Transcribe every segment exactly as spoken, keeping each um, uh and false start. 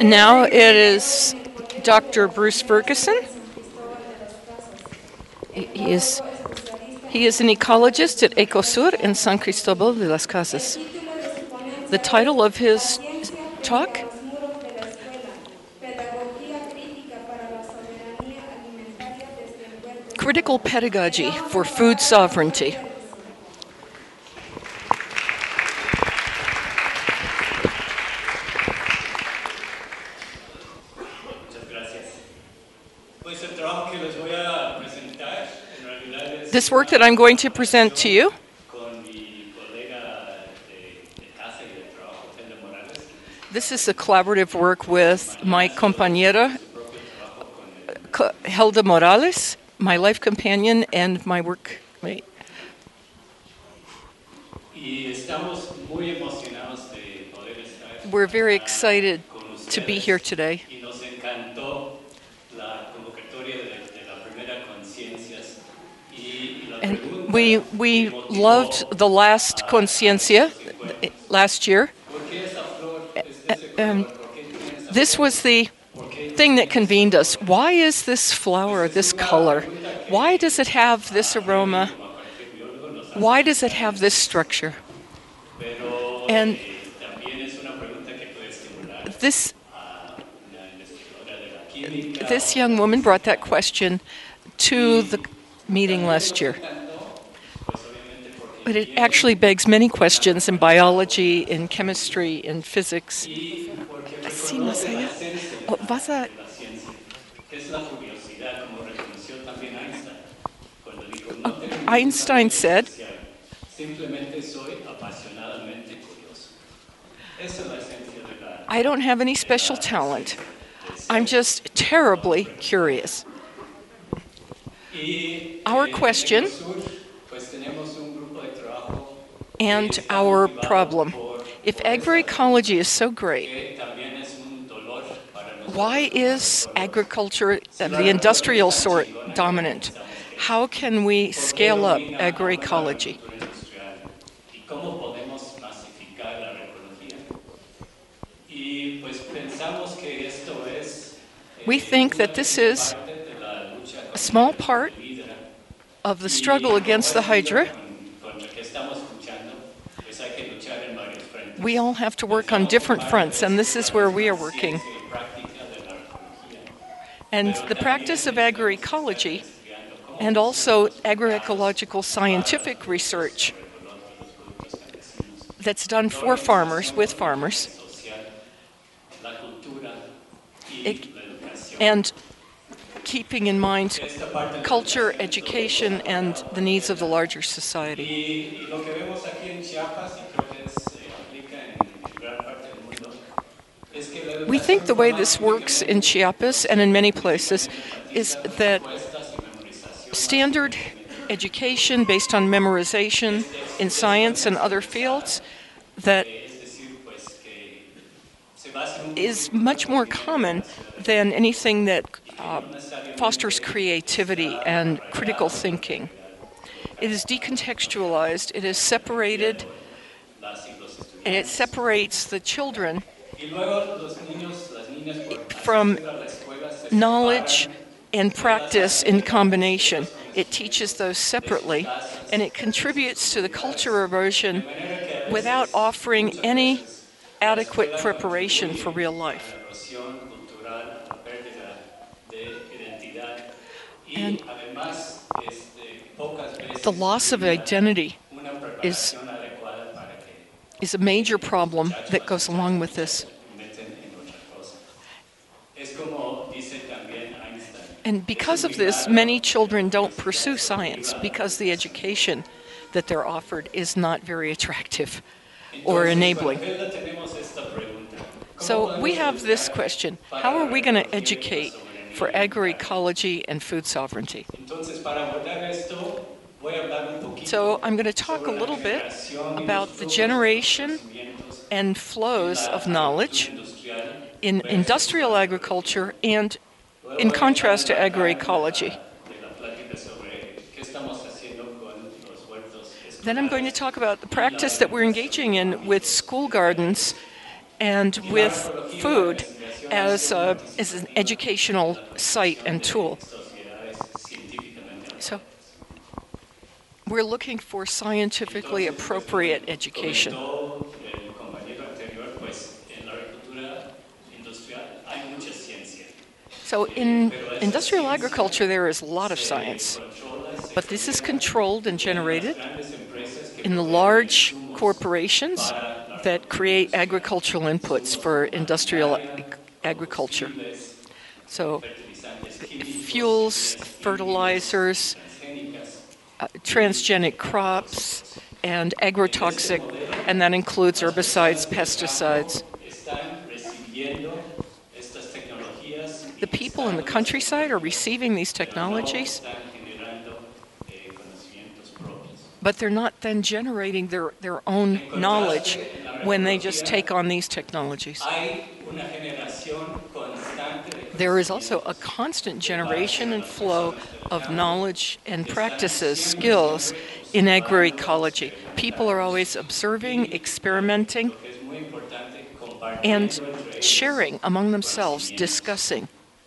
Now it is Doctor Bruce Ferguson. He is, he is an ecologist at Ecosur in San Cristobal de las Casas. The title of his talk, Critical Pedagogy for Food Sovereignty. This work that I'm going to present to you this is a collaborative work with my compañera Helda Morales, my life companion and my workmate. We're very excited to be here today. And we we loved the last Conciencia last year. Um, this was the thing that convened us. Why is this flower this color? Why does it have this aroma? Why does it have this structure? And this this young woman brought that question to the meeting last year. But it actually begs many questions in biology, in chemistry, in physics. Sí, más allá. Oh, vas a... Oh, Einstein said, I don't have any special talent. I'm just terribly curious. Our question and our problem. If agroecology is so great, why is agriculture of the industrial sort dominant? How can we scale up agroecology? We think that this is a small part of the struggle against the Hydra. We all have to work on different fronts, and this is where we are working. And the practice of agroecology and also agroecological scientific research that's done for farmers, with farmers, it, and keeping in mind culture, education, and the needs of the larger society. We think the way this works in Chiapas and in many places is that standard education based on memorization in science and other fields that is much more common than anything that uh, fosters creativity and critical thinking. It is decontextualized, it is separated, and it separates the children from knowledge and practice in combination. It teaches those separately, and it contributes to the culture erosion without offering any adequate preparation for real life. And the loss of identity is, is a major problem that goes along with this. And because of this, many children don't pursue science because the education that they're offered is not very attractive or enabling. So we have this question: how are we going to educate for agroecology and food sovereignty? So I'm going to talk a little bit about the generation and flows of knowledge in industrial agriculture and in contrast to agroecology. Then I'm going to talk about the practice that we're engaging in with school gardens and with food as, a, as an educational site and tool. So we're looking for scientifically appropriate education. So in industrial agriculture, there is a lot of science, but this is controlled and generated in the large corporations that create agricultural inputs for industrial agriculture. So fuels, fertilizers, uh, transgenic crops, and agrotoxic, and that includes herbicides, pesticides. The people in the countryside are receiving these technologies, but they're not then generating their, their own knowledge when they just take on these technologies. There is also a constant generation and flow of knowledge and practices, skills in agroecology. People are always observing, experimenting, and sharing among themselves, discussing.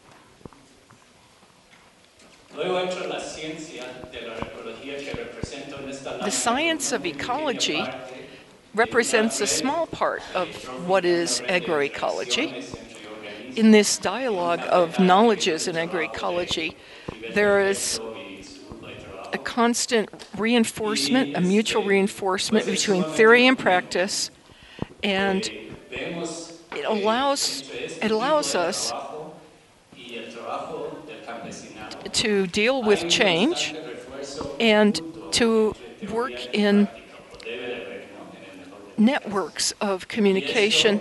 The science of ecology represents a small part of what is agroecology. In this dialogue of knowledges in agroecology, there is a constant reinforcement, a mutual reinforcement between theory and practice, and it allows, it allows us to deal with change and to work in networks of communication.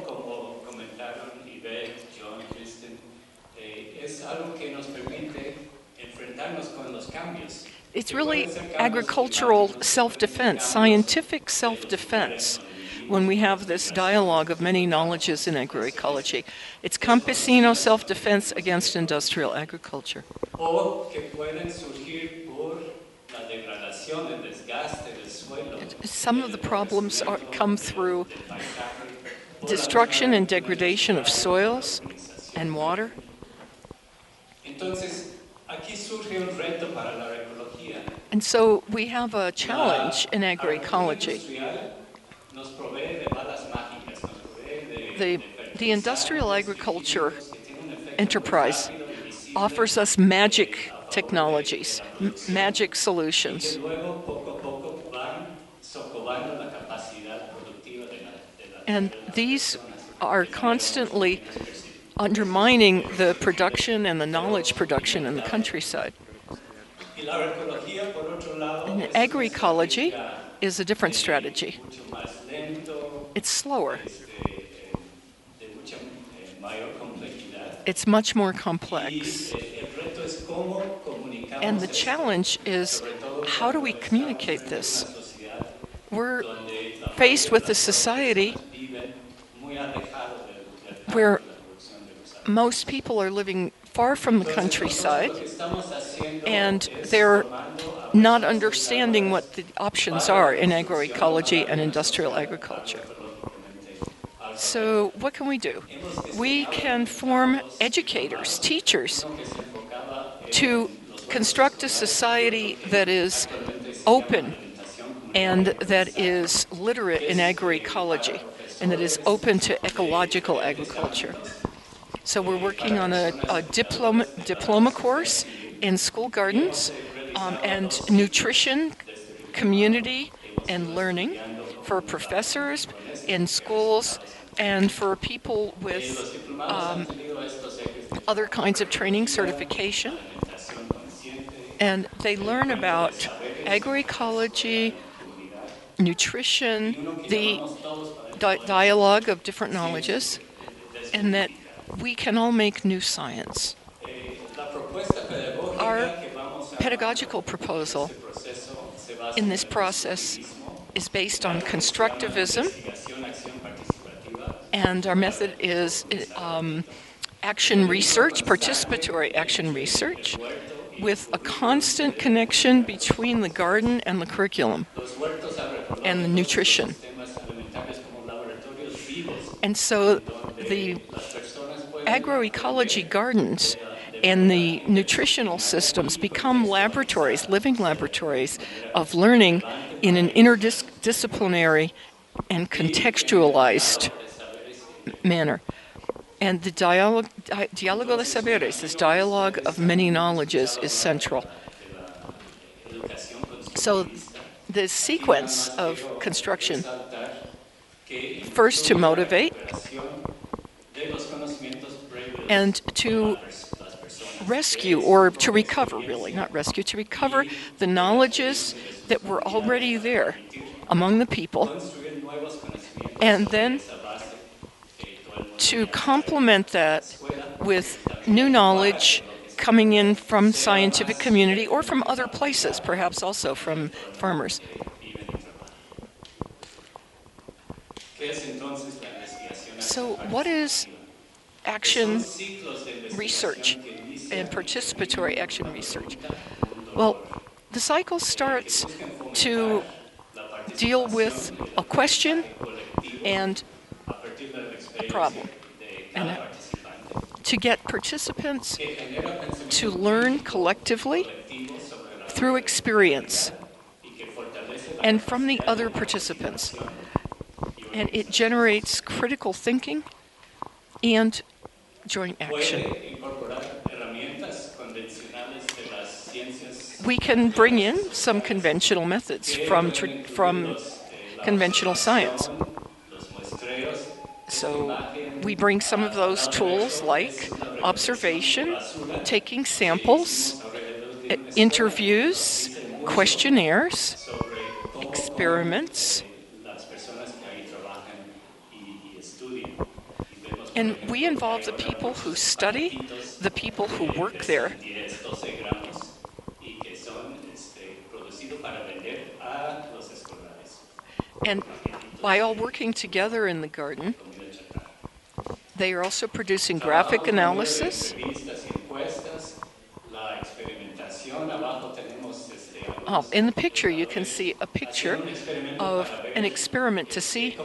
It's really agricultural self-defense, scientific self-defense, when we have this dialogue of many knowledges in agroecology. It's campesino self-defense against industrial agriculture. Some of the problems are, come through destruction and degradation of soils and water. And so we have a challenge in agroecology. The, the industrial agriculture enterprise offers us magic technologies, m- magic solutions. And these are constantly undermining the production and the knowledge production in the countryside. And agroecology is a different strategy. It's slower. It's much more complex. And the challenge is, how do we communicate this? We're faced with a society where most people are living far from the countryside, and they're not understanding what the options are in agroecology and industrial agriculture. So what can we do? We can form educators, teachers, to construct a society that is open and that is literate in agroecology and that is open to ecological agriculture. So we're working on a, a diploma, diploma course in school gardens um, and nutrition, community, and learning for professors in schools and for people with um, other kinds of training certification. And they learn about agroecology, nutrition, the di- dialogue of different knowledges, and that we can all make new science. Our pedagogical proposal in this process is based on constructivism, and our method is um, action research, participatory action research, with a constant connection between the garden and the curriculum and the nutrition. And so the agroecology gardens and the nutritional systems become laboratories, living laboratories of learning in an interdisciplinary and contextualized manner. And the dialogue, di diálogo de saberes, this dialogue of many knowledges, is central. So the sequence of construction, first to motivate and to rescue, or to recover, really, not rescue, to recover the knowledges that were already there among the people, and then to complement that with new knowledge coming in from scientific community or from other places, perhaps also from farmers. So what is action research and participatory action research? Well, the cycle starts to deal with a question and a problem, and to get participants to learn collectively through experience and from the other participants. And it generates critical thinking and joint action. We can bring in some conventional methods from, from conventional science. So we bring some of those tools like observation, taking samples, interviews, questionnaires, experiments. And we involve the people who study, the people who work there. And by all working together in the garden, they are also producing graphic analysis. Oh, in the picture, you can see a picture of an experiment to see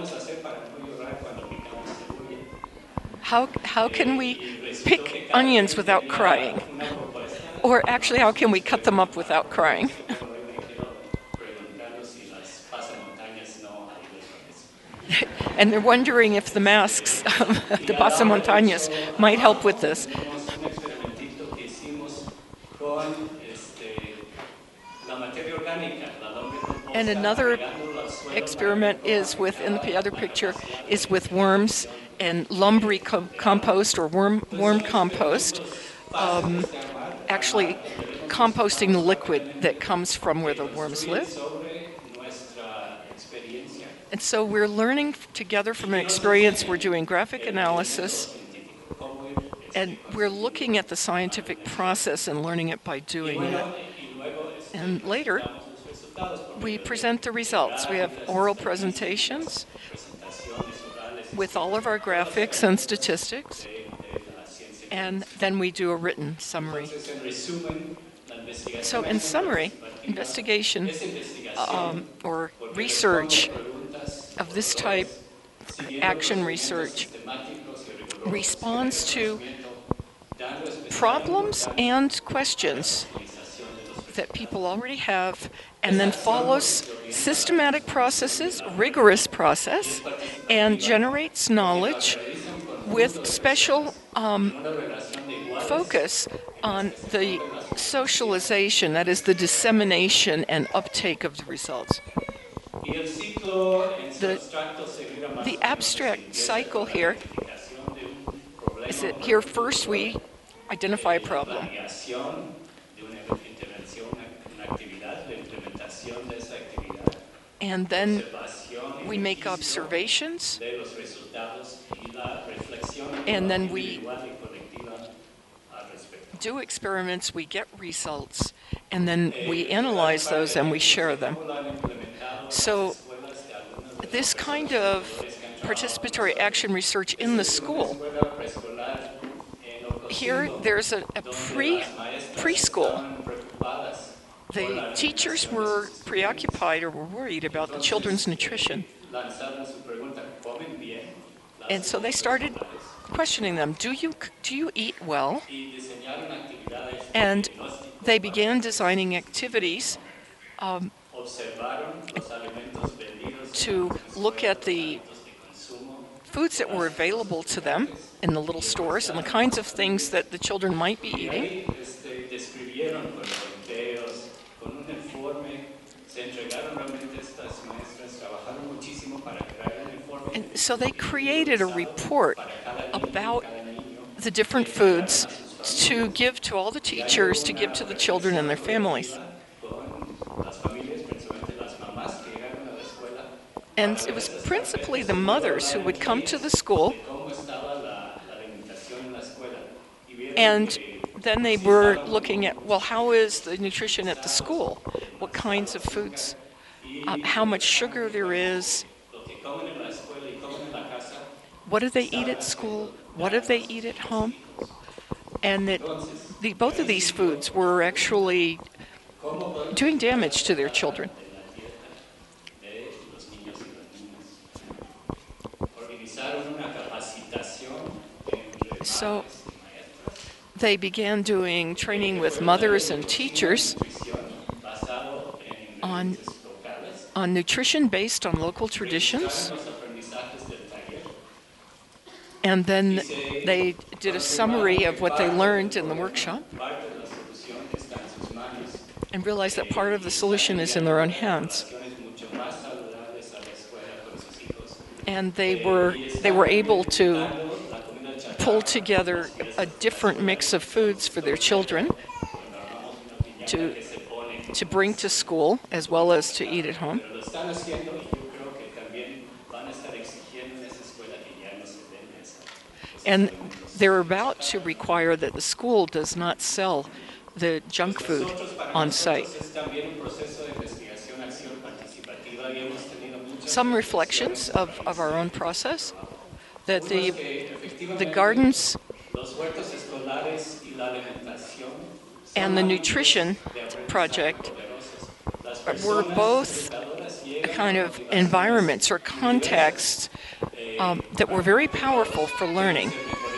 how, how can we pick onions without crying? Or actually, how can we cut them up without crying? And they're wondering if the masks, um, the pasamontañas, might help with this. And another experiment is with, in the other picture, is with worms and lumbry co compost or worm, worm compost, um, actually composting the liquid that comes from where the worms live. And so we're learning together from an experience. We're doing graphic analysis, and we're looking at the scientific process and learning it by doing it. And later, we present the results. We have oral presentations with all of our graphics and statistics, and then we do a written summary. So in summary, investigation um, or research of this type, action research, responds to problems and questions that people already have, and then follows systematic processes, rigorous process, and generates knowledge with special um, focus on the socialization, that is the dissemination and uptake of the results. The, the abstract cycle here is that here first we identify a problem. And then we make observations, and then we do experiments, we get results, and then we analyze those and we share them. So this kind of participatory action research in the school, here there's a, a pre, preschool. The teachers were preoccupied or were worried about the children's nutrition. And so they started questioning them, do you, do you eat well? And they began designing activities um, to look at the foods that were available to them in the little stores and the kinds of things that the children might be eating. And so they created a report about the different foods to give to all the teachers, to give to the children and their families. And it was principally the mothers who would come to the school, and then they were looking at, well, how is the nutrition at the school? What kinds of foods? Uh, how much sugar there is? What do they eat at school? What do they eat at home? And that the, both of these foods were actually doing damage to their children. So they began doing training with mothers and teachers on, on nutrition based on local traditions. And then they did a summary of what they learned in the workshop and realized that part of the solution is in their own hands. And they were, they were able to pull together a different mix of foods for their children to, to bring to school as well as to eat at home. And they're about to require that the school does not sell the junk food on site. Some reflections of, of our own process, that the, the gardens and the nutrition project were both a kind of environments or contexts um, that were very powerful for learning.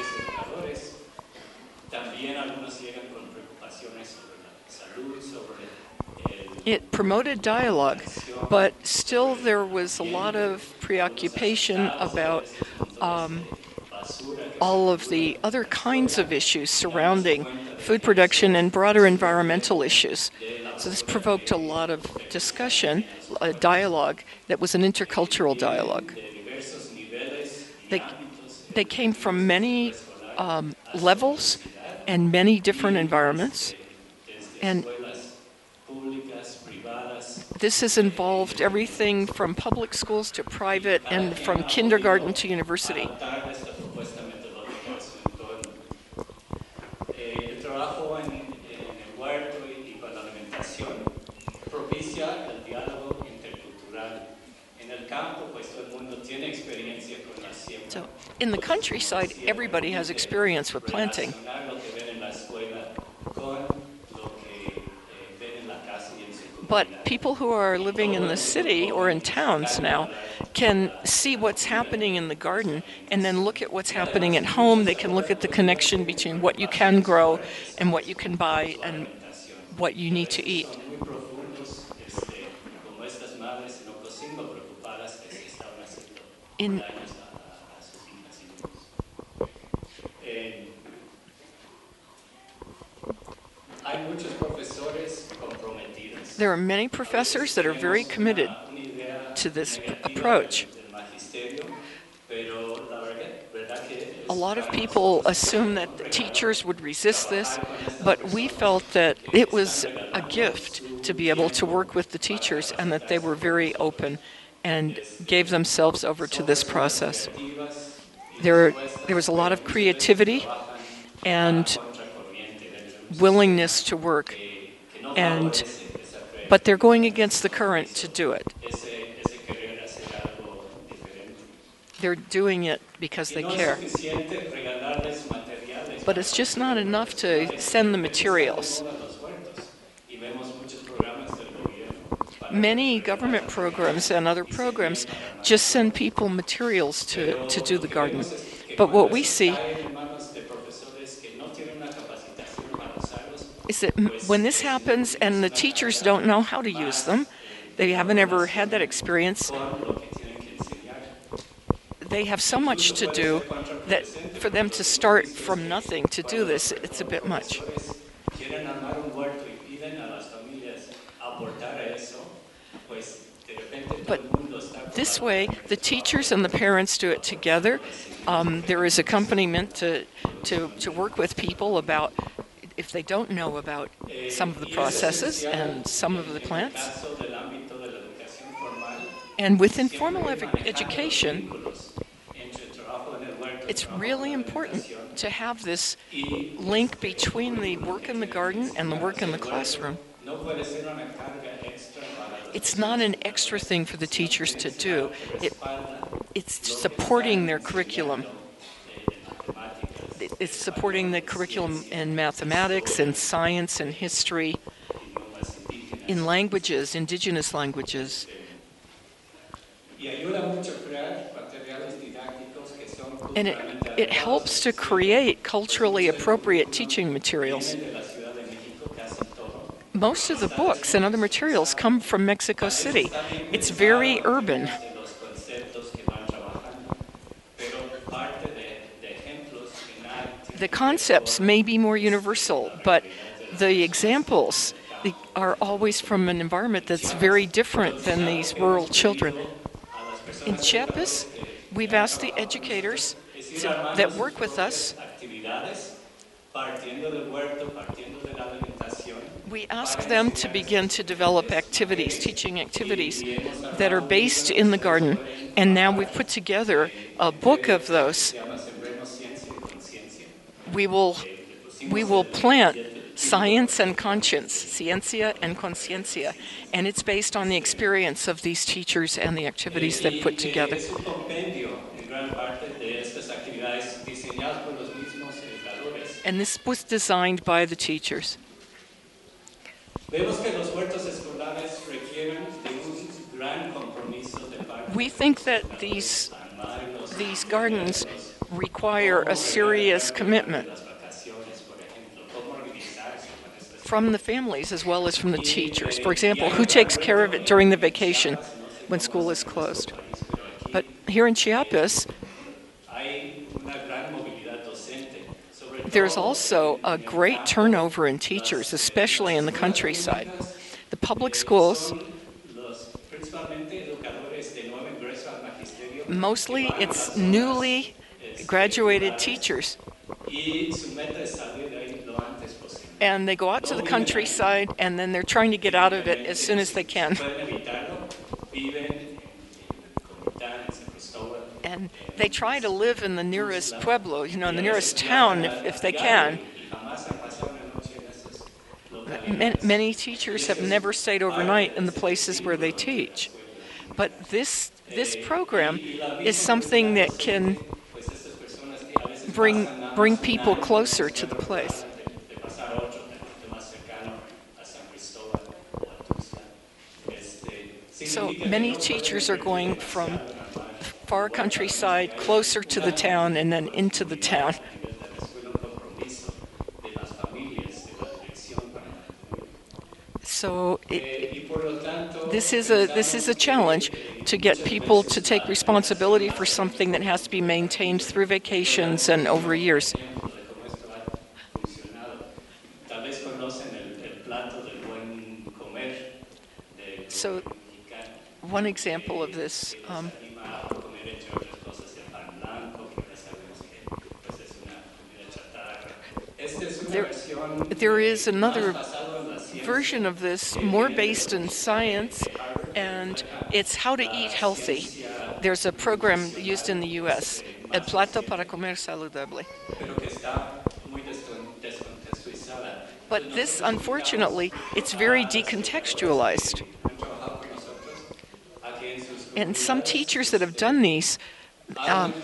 It promoted dialogue, but still there was a lot of preoccupation about um, all of the other kinds of issues surrounding food production and broader environmental issues. So this provoked a lot of discussion, a dialogue that was an intercultural dialogue. They, they came from many um, levels and many different environments, and this has involved everything from public schools to private and from kindergarten to university. So in the countryside, everybody has experience with planting. But people who are living in the city or in towns now can see what's happening in the garden and then look at what's happening at home. They can look at the connection between what you can grow and what you can buy and what you need to eat. In There are many professors that are very committed to this approach. A lot of people assume that teachers would resist this, but we felt that it was a gift to be able to work with the teachers and that they were very open and gave themselves over to this process. There, there was a lot of creativity and willingness to work, and but they're going against the current to do it. They're doing it because they care. But it's just not enough to send the materials. Many government programs and other programs just send people materials to, to do the garden. But what we see is that when this happens and the teachers don't know how to use them, they haven't ever had that experience, they have so much to do that for them to start from nothing to do this, it's a bit much. But this way, the teachers and the parents do it together. Um, there is accompaniment to, to, to work with people about if they don't know about some of the processes and some of the plants. And with informal education, it's really important to have this link between the work in the garden and the work in the classroom. It's not an extra thing for the teachers to do. It, it's supporting their curriculum. It's supporting the curriculum in mathematics and science and history, in languages, indigenous languages. And it, it helps to create culturally appropriate teaching materials. Most of the books and other materials come from Mexico City. It's very urban. The concepts may be more universal, but the examples are always from an environment that's very different than these rural children. In Chiapas, we've asked the educators to, that work with us, we ask them to begin to develop activities, teaching activities that are based in the garden, and now we've put together a book of those. We will, we will plant Science and Conscience, Ciencia and Conciencia, and it's based on the experience of these teachers and the activities they've put together. And this was designed by the teachers. We think that these, these gardens require a serious commitment from the families as well as from the teachers. For example, who takes care of it during the vacation when school is closed? But here in Chiapas, there's also a great turnover in teachers, especially in the countryside. The public schools, mostly it's newly graduated teachers. And they go out to the countryside, and then they're trying to get out of it as soon as they can. And they try to live in the nearest pueblo, you know, in the nearest town if, if they can. Many teachers have never stayed overnight in the places where they teach. But this, this program is something that can bring, bring people closer to the place. So many teachers are going from far countryside closer to the town and then into the town. So it, this is a this is a challenge to get people to take responsibility for something that has to be maintained through vacations and over years. So one example of this, um, there, there is another version of this, more based in science, and it's how to eat healthy. There's a program used in the U S, El Plato para Comer Saludable. But this, unfortunately, it's very decontextualized. And some teachers that have done these, um,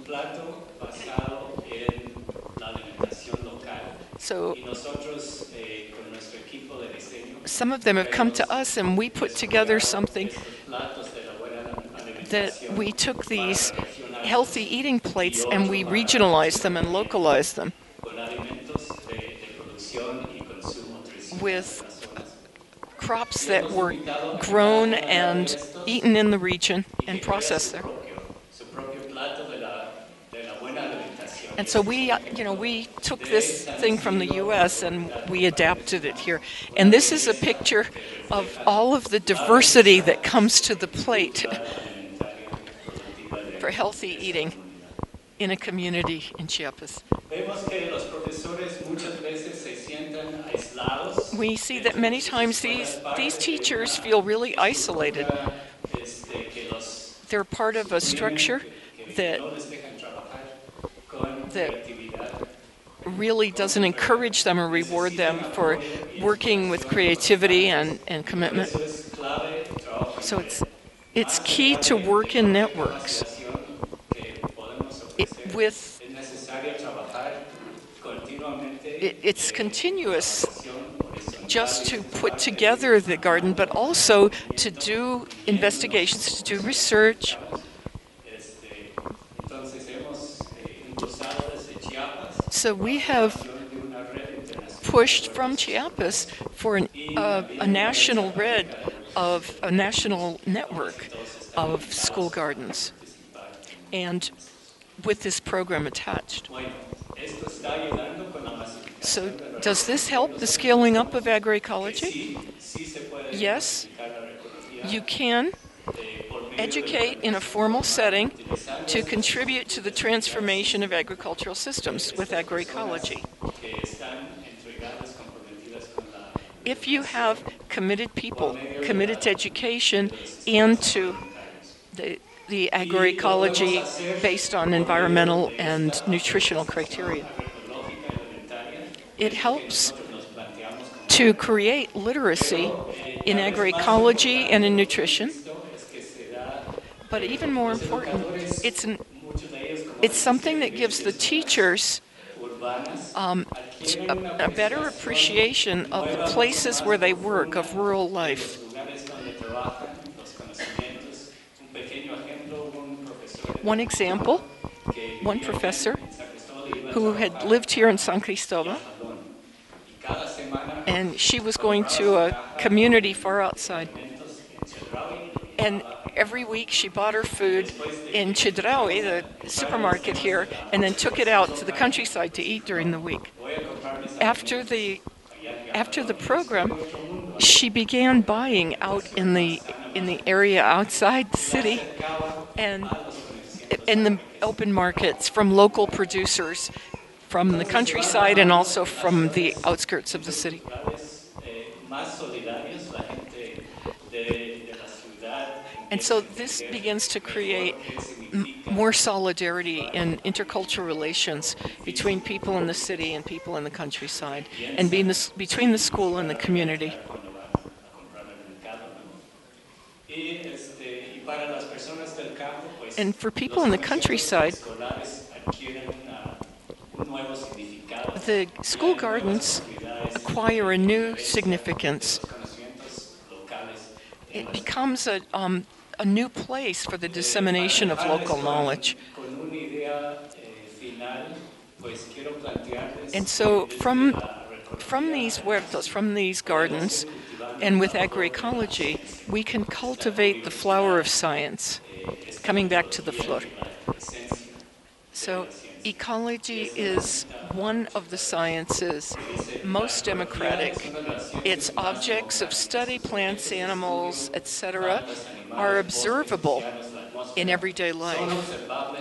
so some of them have come to us, and we put together something that we took these healthy eating plates, and we regionalize them and localize them with crops that were grown and eaten in the region and processed there. And so we, uh, you know, we took this thing from the U S and we adapted it here. And this is a picture of all of the diversity that comes to the plate for healthy eating in a community in Chiapas. We see that many times these, these teachers feel really isolated. They're part of a structure that that really doesn't encourage them or reward them for working with creativity and, and commitment. So it's it's key to work in networks. It, with it, it's continuous just to put together the garden, but also to do investigations, to do research. So we have pushed from Chiapas for an, uh, a national red of a national network of school gardens, and with this program attached. So does this help the scaling up of agroecology? Yes, you can educate in a formal setting to contribute to the transformation of agricultural systems with agroecology. If you have committed people, committed to education and to the, the agroecology based on environmental and nutritional criteria, it helps to create literacy in agroecology and in nutrition. But even more important, it's an, it's something that gives the teachers um, a, a better appreciation of the places where they work, of rural life. One example, one professor who had lived here in San Cristobal, and she was going to a community far outside. And every week she bought her food in Chedraui, the supermarket here, and then took it out to the countryside to eat during the week. After the after the program, she began buying out in the in the area outside the city and in the open markets from local producers from the countryside and also from the outskirts of the city. And so this begins to create m more solidarity in intercultural relations between people in the city and people in the countryside, and being the, between the school and the community. And for people in the countryside, the school gardens acquire a new significance. It becomes a, um, a new place for the dissemination of local knowledge. And so from, from these huertos, from these gardens, and with agroecology, we can cultivate the flower of science, coming back to the flor. So ecology is one of the sciences most democratic. Its objects of study, plants, animals, et cetera, are observable in everyday life.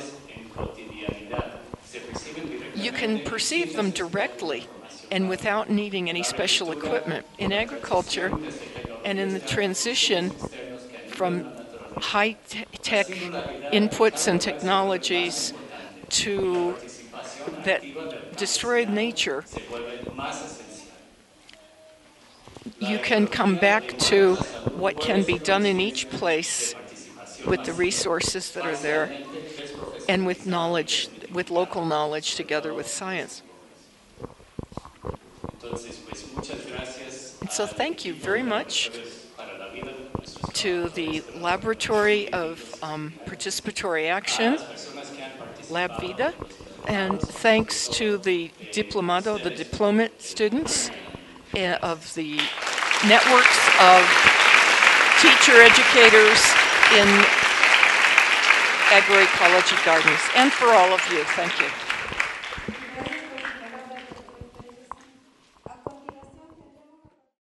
You can perceive them directly and without needing any special equipment. In agriculture and in the transition from high-tech inputs and technologies to that destroyed nature, you can come back to what can be done in each place with the resources that are there and with knowledge, with local knowledge together with science. And so thank you very much to the Laboratory of um, Participatory Action Lab Vida. And thanks to the Diplomado, the Diplomat students uh, of the networks of teacher educators in agroecology gardens. And for all of you, thank you.